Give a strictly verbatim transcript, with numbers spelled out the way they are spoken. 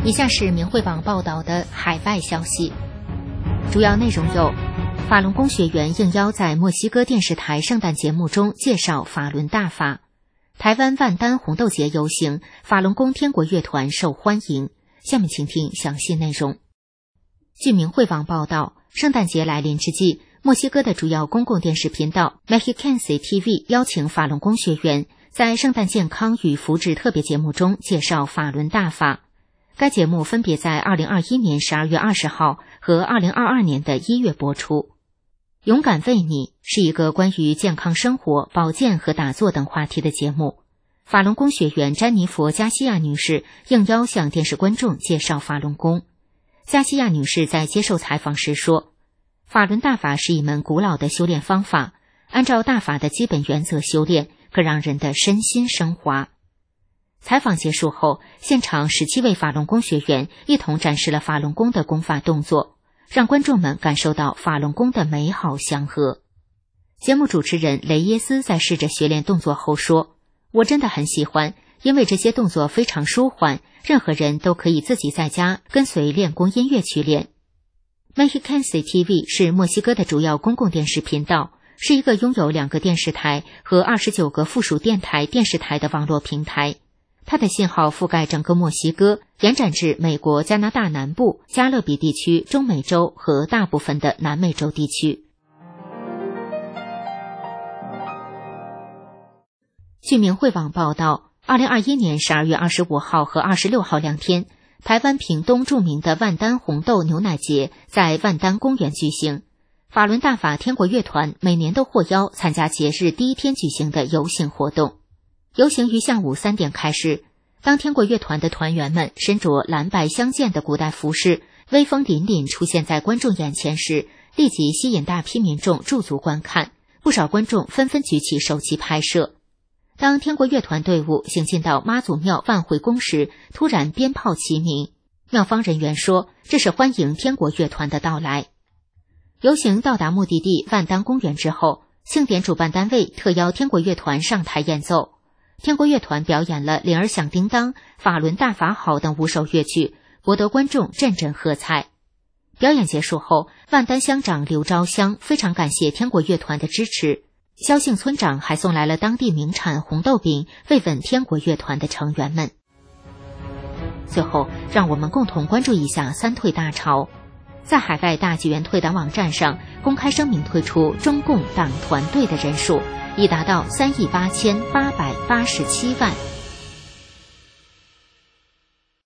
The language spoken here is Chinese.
以下是明慧网报道的海外消息，主要内容有：法轮功学员应邀在墨西哥电视台圣诞节目中介绍法轮大法；台湾万丹红豆节游行，法轮功天国乐团受欢迎。下面请听详细内容。据明慧网报道，圣诞节来临之际，墨西哥的主要公共电视频道 Mexiquense T V 邀请法轮功学员在圣诞健康与福祉特别节目中介绍法轮大法。该节目分别在二零二一年十二月二十号和二零二二年的一月播出。勇敢为你是一个关于健康生活、保健和打坐等话题的节目。法轮功学员詹妮佛·加西亚女士应邀向电视观众介绍法轮功。加西亚女士在接受采访时说，法轮大法是一门古老的修炼方法，按照大法的基本原则修炼，可让人的身心升华。采访结束后，现场十七位法轮功学员一同展示了法轮功的功法动作，让观众们感受到法轮功的美好祥和。节目主持人雷耶斯在试着学练动作后说，我真的很喜欢，因为这些动作非常舒缓，任何人都可以自己在家跟随练功音乐去练。Mexiquense T V 是墨西哥的主要公共电视频道，是一个拥有两个电视台和二十九个附属电台电视台的网络平台。它的信号覆盖整个墨西哥，延展至美国加拿大南部、加勒比地区、中美洲和大部分的南美洲地区。据明慧网报道，二零二一年十二月二十五号和二十六号两天，台湾屏东著名的万丹红豆牛奶节在万丹公园举行。法轮大法天国乐团每年都获邀参加节日第一天举行的游行活动。游行于下午三点开始，当天国乐团的团员们身着蓝白相间的古代服饰，威风凛凛出现在观众眼前时，立即吸引大批民众驻足观看，不少观众纷纷举起手机拍摄。当天国乐团队伍行进到妈祖庙万会宫时，突然鞭炮齐鸣，庙方人员说这是欢迎天国乐团的到来。游行到达目的地万丹公园之后，庆典主办单位特邀天国乐团上台演奏。天国乐团表演了铃儿响叮当、法轮大法好等五首乐曲，博得观众阵阵喝彩。表演结束后，万丹乡长刘昭香非常感谢天国乐团的支持，萧姓村长还送来了当地名产红豆饼慰问天国乐团的成员们。最后，让我们共同关注一下三退大潮。在海外大纪元退党网站上公开声明退出中共党团队的人数已达到三亿八千八百八十七万。